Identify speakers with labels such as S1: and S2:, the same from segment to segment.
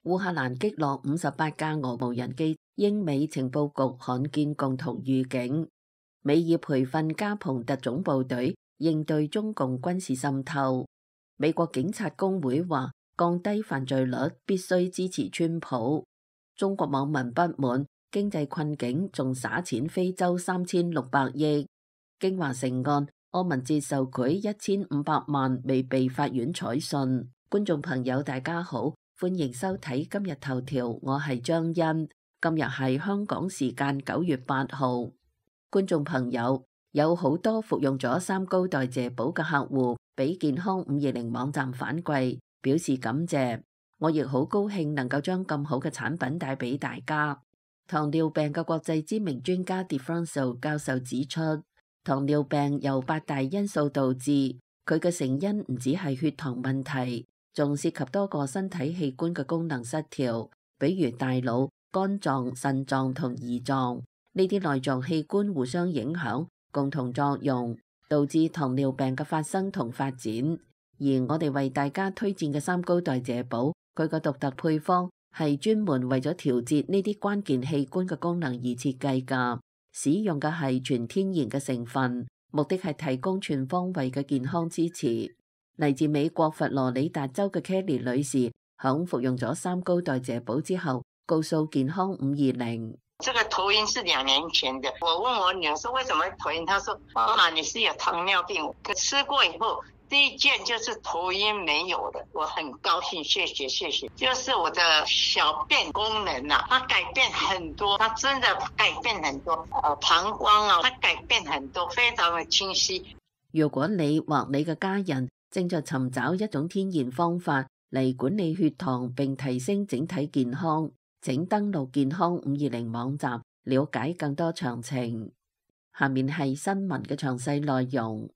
S1: 烏克蘭擊落58架俄無人機，英美情報局罕見共同預警，美以培訓加蓬特種部隊應對中共軍事滲透。美國警察工會話，降低犯罪率必須支持川普。中國網民不滿經濟困境，仲撒錢非洲3600億。京華城案，柯文哲受賄1500萬未被法院採信。觀眾朋友大家好，歡迎收睇今日頭條，我係張欣。今日係香港時間9月8號。觀眾朋友，有好多服用咗三高代謝寶嘅客戶俾健康520網站反饋，表示感謝。我亦好高興能夠將咁好嘅產品帶俾大家。糖尿病嘅國際知名專家 DeFranco 教授指出，糖尿病由8大因素導致，佢嘅成因唔只係血糖問題，仲涉及多個身體器官嘅功能失調，比如大腦、肝臟、腎臟同胰臟。呢啲內臟器官互相影響，共同作用，導致糖尿病嘅發生同發展。而我哋為大家推薦嘅三高代謝寶，佢個獨特配方係專門為咗調節呢啲關鍵器官嘅功能而設計㗎，使用嘅係全天然嘅成分，目的係提供全方位嘅健康支持。嚟自美國佛羅里達州嘅 Kelly 女士，響服用咗三高代謝寶之後，告訴健康520。
S2: 這個頭暈是2年前的，我問我女兒說為什麼頭暈，她說媽媽你是有糖尿病，可吃過以後第一件就是頭暈沒有的，我很高興，謝謝，就是我的小便功能啊，它改變很多，它真的改變很多，膀胱啊，它改變很多，非常的清晰。
S1: 如果你或你嘅家人正在尋找一種天然方法嚟管理血糖並提升整體健康，請登錄健康520網站了解更多詳情。下面係新聞嘅詳細內容。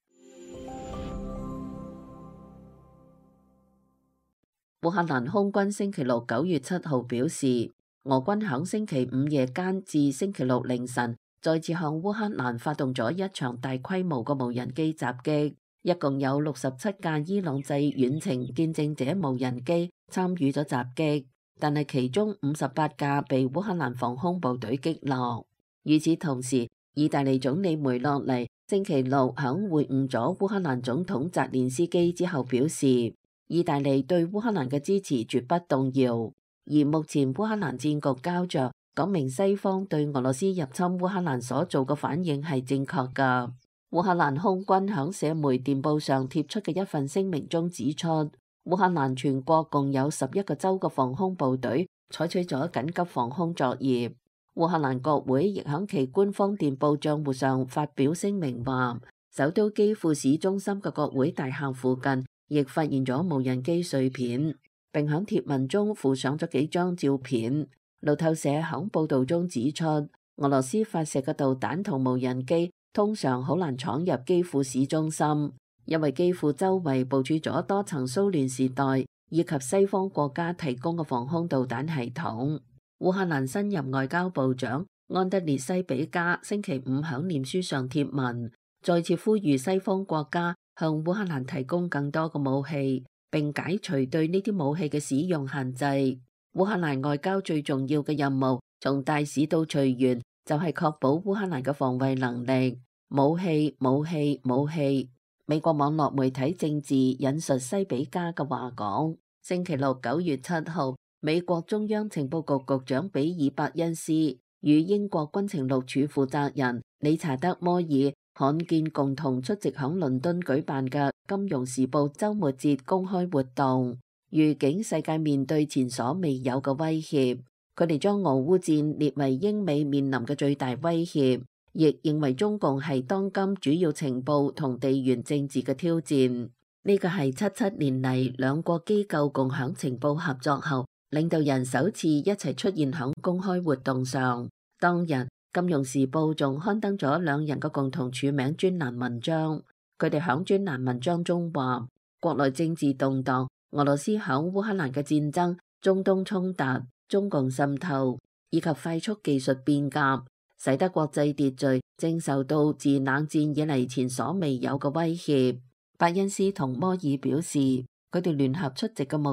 S1: 烏克蘭空軍星期六9月7號表示，俄軍響星期五夜間至星期六凌晨再次向烏克蘭發動咗一場大規模嘅無人機襲擊，一共有67架伊朗製遠程見證者無人機參與咗襲擊，但係其中58架被烏克蘭防空部隊擊落。與此同時，意大利總理梅洛尼星期六響會晤咗烏克蘭總統澤連斯基之後表示，意大利對烏克蘭嘅支持絕不動搖，而目前烏克蘭戰局膠着，講明西方對俄羅斯入侵烏克蘭所做嘅反應係正確㗎。烏克蘭空軍響社媒電報上貼出嘅一份聲明中指出，烏克蘭全國共有11個州嘅防空部隊採取咗緊急防空作業。烏克蘭國會亦響其官方電報賬戶上發表聲明話，首都基輔市中心嘅國會大廈附近亦發現咗無人機碎片，並響貼文中附上咗幾張照片。路透社響報道中指出，俄羅斯發射嘅導彈同無人機通常好難闖入基輔市中心，因為基輔周圍部署咗多層蘇聯時代以及西方國家提供嘅防空導彈系統。烏克蘭新任外交部長安德烈西比加星期五響臉書上貼文，再次呼籲西方國家向烏克蘭提供更多嘅武器，並解除對呢啲武器嘅使用限制。烏克蘭外交最重要嘅任務，從大使到隨員，就係確保烏克蘭嘅防衛能力。武器。美國網絡媒體政治引述西比加嘅話講，星期六9月7號，美國中央情報局局長比爾伯恩斯與英國軍情六處負責人理查德摩爾罕見共同出席響倫敦舉辦嘅《金融時報》週末節公開活動，預警世界面對前所未有嘅威脅。佢哋將俄烏戰列為英美面臨嘅最大威脅，亦認為中共係當今主要情報同地緣政治嘅挑戰。呢個係77年嚟兩國機構共享情報合作後，領導人首次一齊出現響公開活動上。當日，《金融時報》仲刊登咗兩人嘅共同署名專欄文章。佢哋響專欄文章中話，國內政治動盪、俄羅斯響烏克蘭嘅戰爭、中東衝突、中共滲透以及快速技術變革，使得國際秩序正受到自冷戰以嚟前所未有嘅威脅。伯恩斯同摩爾表示，佢哋聯合出席嘅目的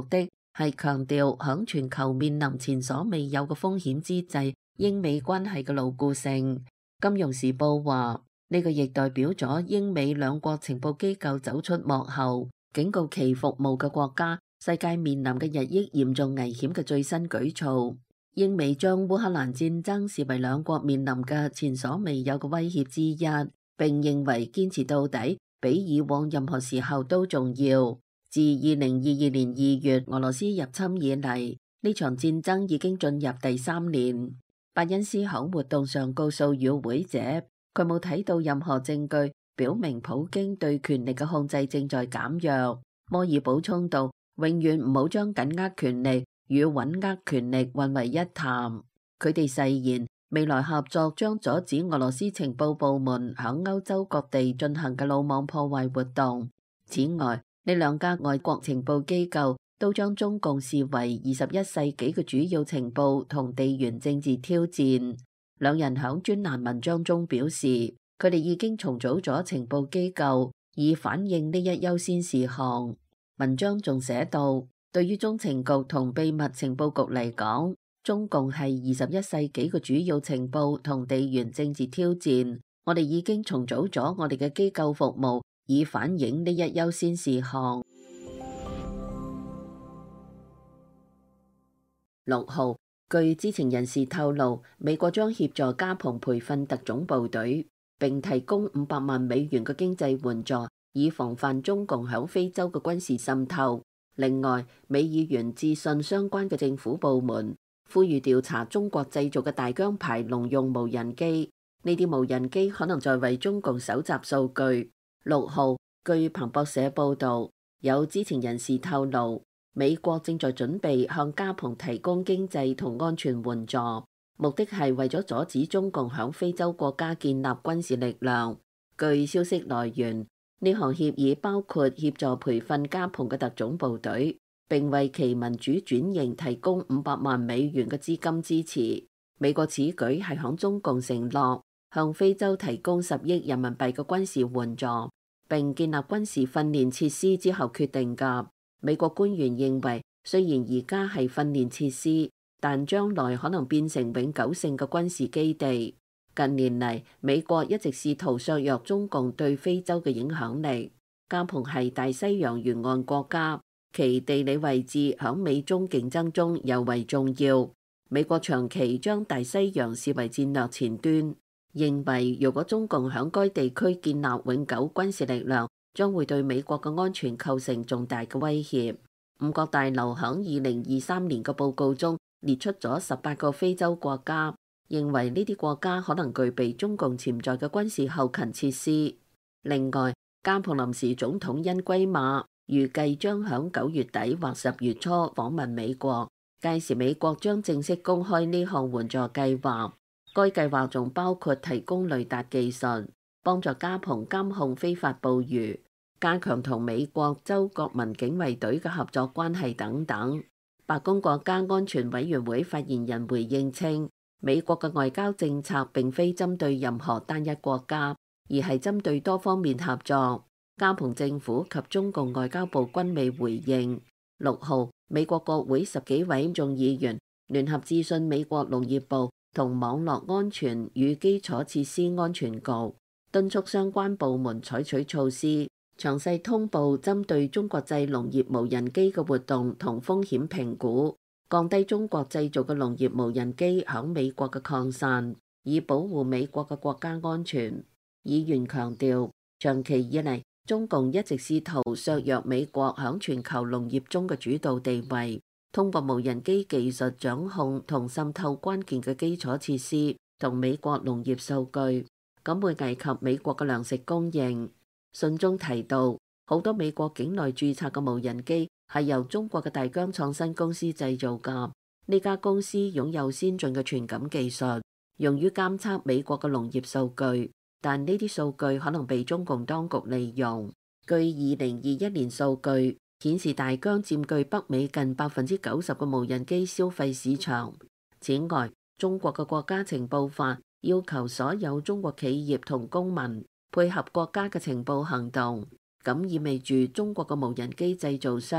S1: 係強調響全球面臨前所未有嘅風險之際，英美關係嘅牢固性。金融時報話，呢個亦代表咗英美兩國情報機構走出幕後，警告其服務嘅國家世界面臨嘅日益嚴重危險嘅最新舉措。英美將烏克蘭戰爭視為兩國面臨嘅前所未有嘅威脅之一，並認為堅持到底比以往任何時候都重要。自2022年2月俄羅斯入侵以嚟，呢場戰爭已經進入第3年。伯恩斯喺活動上告訴與會者，佢冇睇到任何證據表明普京對權力嘅控制正在減弱。摩爾補充道，永遠唔好將緊握權力與穩握權力混為一談。佢哋誓言未來合作將阻止俄羅斯情報部門響歐洲各地進行嘅魯莽破壞活動。此外，呢兩家外國情報機構都將中共視為21世紀嘅主要情報同地緣政治挑戰。兩人響專欄文章中表示，佢哋已經重組咗情報機構，以反映呢一優先事項。文章仲寫道，對於中情局同秘密情報局嚟講，中共係21世紀嘅主要情報同地緣政治挑戰。我哋已經重組咗我哋嘅機構服務，以反映呢一優先事項。6號，據知情人士透露，美國將協助加蓬培訓特種部隊，並提供500萬美元嘅經濟援助，以防範中共響非洲嘅軍事滲透。另外，美議員致信相關嘅政府部門，呼籲調查中國製造嘅大疆牌農用無人機。呢啲無人機可能在為中共搜集數據。6號，據彭博社報導，有知情人士透露，美國正在準備向加蓬提供經濟同安全援助，目的係為咗阻止中共響非洲國家建立軍事力量。據消息來源，呢項協議包括協助培訓加蓬嘅特種部隊，並為其民主轉型提供500萬美元嘅資金支持。美國此舉係響中共承諾向非洲提供10億人民幣嘅軍事援助，並建立軍事訓練設施之後決定㗎。美國官員認為，雖然而家係訓練設施，但將來可能變成永久性嘅軍事基地。近年嚟，美國一直試圖削弱中共對非洲嘅影響力。加蓬係大西洋沿岸國家，其地理位置響美中競爭中尤為重要。美國長期將大西洋視為戰略前端，認為如果中共響該地區建立永久軍事力量，將會對美國嘅安全構成重大嘅威脅。五角大樓響2023年嘅報告中列出咗18個非洲國家，認為呢啲國家可能具備中共潛在嘅軍事後勤設施。另外，加蓬臨時總統恩圭馬預計將響9月底或10月初訪問美國，屆時美國將正式公開呢項援助計劃。該計劃仲包括提供雷達技術，幫助加蓬監控非法捕魚，加強同美國州國民警衛隊嘅合作關係等等。白宮國家安全委員會發言人回應稱，美國嘅外交政策並非針對任何單一國家，而係針對多方面合作。加蓬政府及中共外交部均未回應。6號，美國國會10幾位眾議員聯合致信美國農業部同網絡安全與基礎設施安全局，敦促相關部門採取措施，詳細通報針對中國製農業無人機嘅活動同風險評估，降低中國製造嘅農業無人機響美國嘅擴散，以保護美國嘅國家安全。議員強調，長期以嚟，中共一直試圖削弱美國響全球農業中嘅主導地位，通過無人機技術掌控同滲透關鍵嘅基礎設施同美國農業數據，咁會危及美國嘅糧食供應。信中提到，好多美國境內註冊嘅無人機係由中國嘅大疆創新公司製造㗎。呢家公司擁有先進嘅傳感技術，用於監測美國嘅農業數據，但呢啲數據可能被中共當局利用。據2021年數據顯示，大疆佔據北美近90%嘅無人機消費市場。此外，中國嘅國家情報法要求所有中國企業同公民配合國家嘅情報行動，咁意味住中國嘅無人機製造商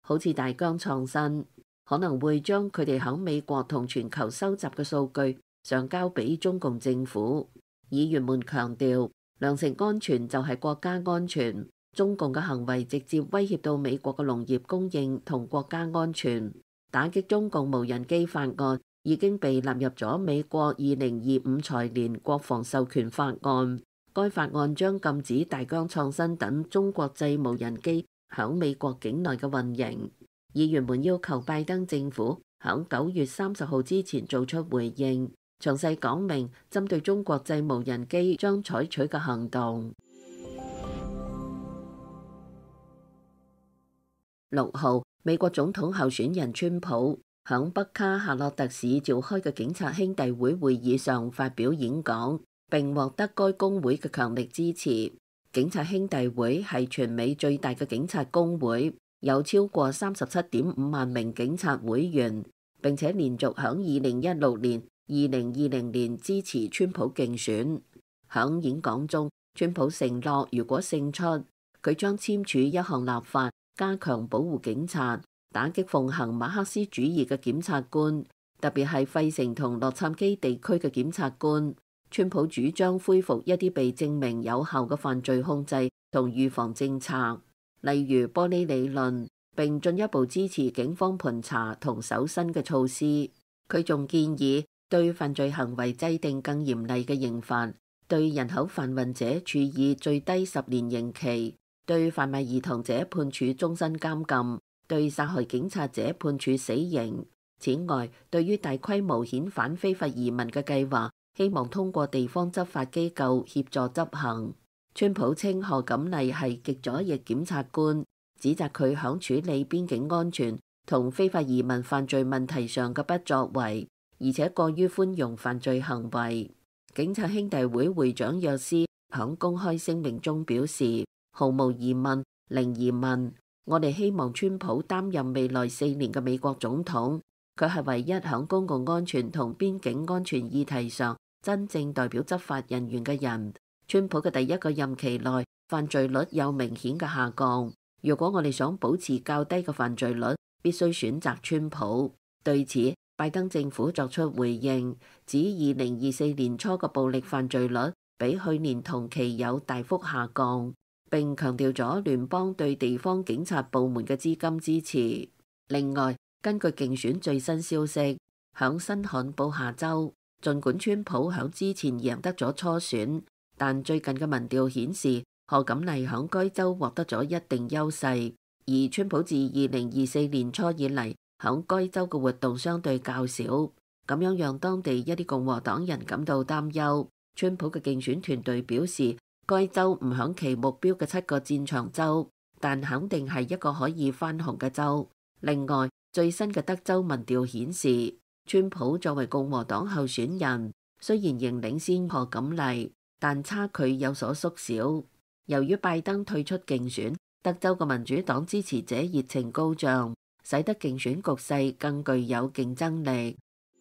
S1: 好似大疆創新，可能會將佢哋喺美國同全球收集嘅數據上交俾中共政府。議員們強調，糧食安全就係國家安全，中共嘅行為直接威脅到美國嘅農業供應同國家安全。打擊中共無人機法案已經被納入咗美國2025財年國防授權法案。該法案將禁止大疆創新等中國製無人機響美國境內嘅運營。議員們要求拜登政府響9月30號之前做出回應，詳細講明針對中國製無人機將採取嘅行動。6號，美國總統候選人川普響北卡夏洛特市召開嘅警察兄弟會會議上發表演講，並獲得該工會嘅強力支持。警察兄弟會係全美最大嘅警察工會，有超過37.5萬名警察會員，並且連續響2016年、2020年支持川普競選。響演講中，川普承諾如果勝出，佢將簽署一項立法，加強保護警察，打擊奉行馬克思主義嘅檢察官，特別係費城同洛杉磯地區嘅檢察官。川普主張恢復一啲被證明有效嘅犯罪控制同預防政策，例如玻璃理論，並進一步支持警方盤查同搜身嘅措施。佢仲建議對犯罪行為制定更嚴厲嘅刑罰，對人口販運者處以最低10年刑期，對販賣兒童者判處終身監禁，對殺害警察者判處死刑。此外，對於大規模遣返非法移民嘅計劃，希望通過地方執法機構協助執行。川普稱賀錦麗係極左翼檢察官，指責佢響處理邊境安全同非法移民犯罪問題上嘅不作為，而且過於寬容犯罪行為。警察兄弟會會長約斯響公開聲明中表示，毫無疑問，零疑問，我哋希望川普擔任未來4年嘅美國總統。佢係唯一響公共安全同邊境安全議題上真正代表執法人員嘅人。川普嘅第一個任期內，犯罪率有明顯嘅下降。如果我哋想保持較低嘅犯罪率，必須選擇川普。對此，拜登政府作出回應，指2024年初嘅暴力犯罪率比去年同期有大幅下降，並強調咗聯邦對地方警察部門嘅資金支持。另外，根據競選最新消息，響新罕布夏州，儘管川普響之前贏得咗初選，但最近嘅民調顯示賀錦麗響該州獲得咗一定優勢，而川普自2024年初以嚟響該州嘅活動相對較少，咁樣讓當地一啲共和黨人感到擔憂。川普嘅競選團隊表示，該州唔響其目標嘅7個戰場州，但肯定係一個可以翻紅嘅州。另外，最新嘅德州民調顯示，川普作為共和黨候選人，雖然仍領先賀錦麗，但差距有所縮小。由於拜登退出競選，德州嘅民主黨支持者熱情高漲，使得競選局勢更具有競爭力。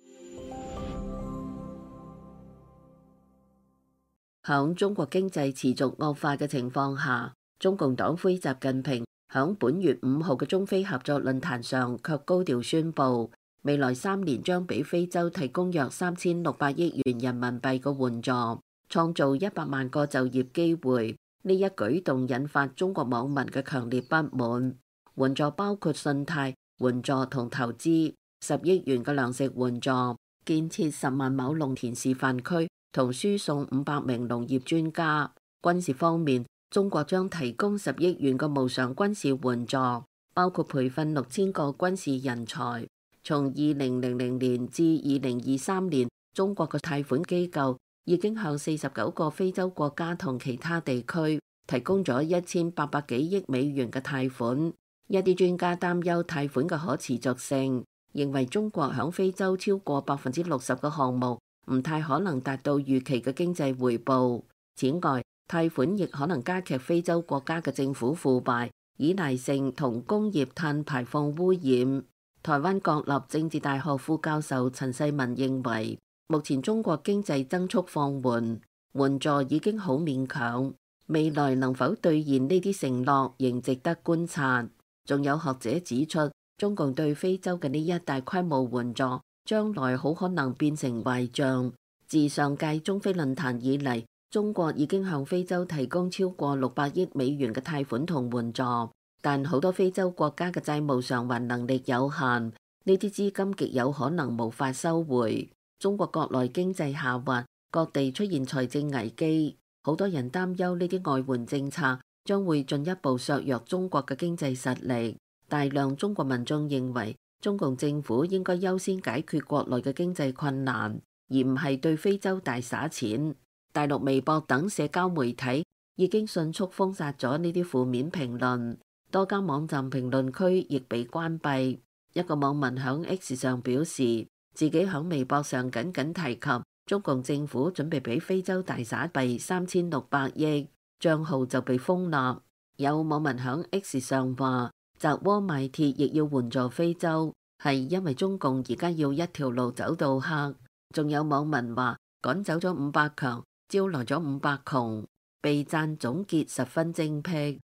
S1: 響中國經濟持續惡化嘅情況下，中共黨魁習近平響本月5號嘅中非合作論壇上卻高調宣布，未來3年將俾非洲提供約3600億元人民幣嘅援助，創造100萬個就業機會。呢一舉動引發中國網民嘅強烈不滿。援助包括信貸援助同投資，10億元嘅糧食援助，建設10萬畝農田示範區，同輸送500名農業專家。軍事方面，中國將提供10億元嘅無償軍事援助，包括培訓6000個軍事人才。從2000年至2023年，中國嘅貸款機構已經向49個非洲國家同其他地區提供咗1800幾億美元嘅貸款。一啲專家擔憂貸款嘅可持續性，認為中國響非洲超過60%嘅項目唔太可能達到預期嘅經濟回報。此外，貸款亦可能加劇非洲國家嘅政府腐敗、依賴性同工業碳排放污染。台灣國立政治大學副教授陳世文認為，目前中國經濟增速放緩，援助已經好勉強，未來能否兌現呢啲承諾仍值得觀察。 仲有學者指出，中共對非洲嘅呢一大規模援助，將來好可能變成壞賬。自上屆中非論壇以嚟，中國已經向非洲提供超過600億美元嘅貸款同援助，但好多非洲國家嘅債務償還能力有限，呢啲資金極有可能無法收回。中國國內經濟下滑，各地出現財政危機，好多人擔憂呢啲外援政策將會進一步削弱中國嘅經濟實力。大量中國民眾認為，中共政府應該優先解決國內嘅經濟困難，而唔係對非洲大灑錢。大陸微博等社交媒體已經迅速封殺咗呢啲負面評論，多家網站評論區亦被關閉。一個網民響 X 上表示，自己響微博上僅僅提及中共政府準備俾非洲大撒幣3600億，賬號就被封立。有網民響 X 上話，砸鍋賣鐵亦要援助非洲，係因為中共而家要一條路走到黑。仲有網民話，趕走咗500強，招來咗500窮，被讚總結十分精闢。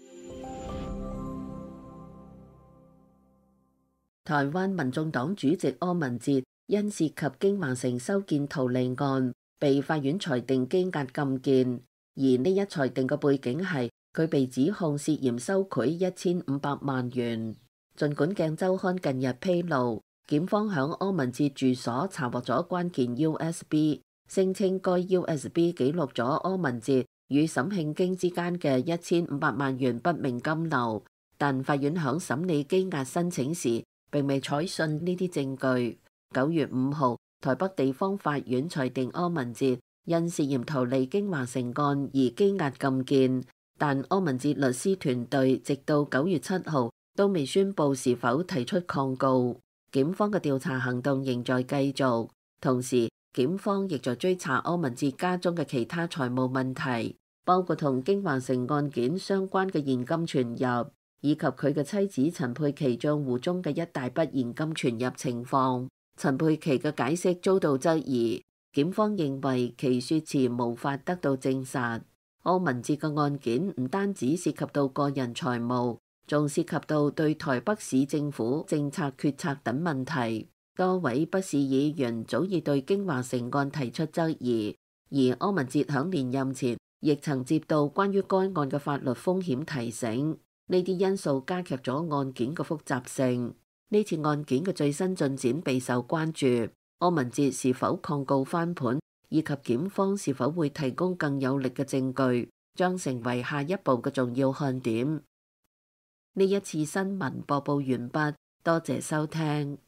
S1: 台灣民眾黨主席柯文哲因涉及京華城修建圖利案，被法院裁定羈押禁見。而呢一裁定嘅背景係佢被指控涉嫌收賄1500萬元。儘管鏡週刊近日披露，檢方響柯文哲住所查獲咗關鍵 USB， 聲稱該 USB 記錄咗柯文哲與沈慶京之間嘅1500萬元不明金流，但法院響審理羈押申請時並未採信呢啲證據。9月5號，台北地方法院裁定柯文哲因涉嫌逃離京華城案而羈押禁見，但柯文哲律師團隊直到9月7號都未宣布是否提出抗告。檢方嘅調查行動仍在繼續，同時檢方亦在追查柯文哲家中嘅其他財務問題，包括同京華城案件相關嘅現金存入，以及佢嘅妻子陳佩琪賬戶中嘅一大筆現金存入情況。陳佩琪嘅解釋遭到質疑，檢方認為其說辭無法得到證實。柯文哲嘅案件唔單止涉及到個人財務，仲涉及到對台北市政府政策決策等問題。多位北市議員早已對京華城案提出質疑，而柯文哲響連任前亦曾接到關於該案嘅法律風險提醒。呢啲因素加劇咗案件嘅複雜性。呢次案件嘅最新進展備受關注，柯文哲是否抗告翻盤，以及檢方是否會提供更有力嘅證據，將成為下一步嘅重要看點。呢一次新聞播報完畢，多謝收聽。